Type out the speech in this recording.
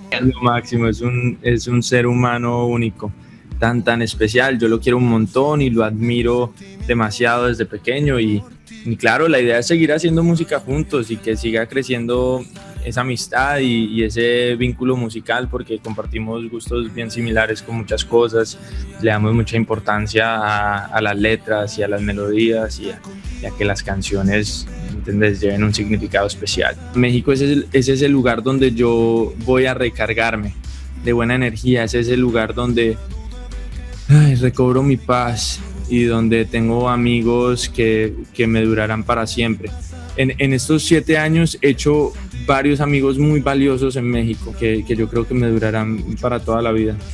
Es lo máximo, es un ser humano único, tan especial. Yo lo quiero un montón y lo admiro demasiado desde pequeño y claro, la idea es seguir haciendo música juntos y que siga creciendo esa amistad y ese vínculo musical porque compartimos gustos bien similares con muchas cosas, le damos mucha importancia a las letras y a las melodías y a que las canciones, ¿entendés?, lleven un significado especial. México es ese lugar donde yo voy a recargarme de buena energía, es ese lugar donde recobro mi paz y donde tengo amigos que me durarán para siempre. En estos 7 años he hecho varios amigos muy valiosos en México que yo creo que me durarán para toda la vida.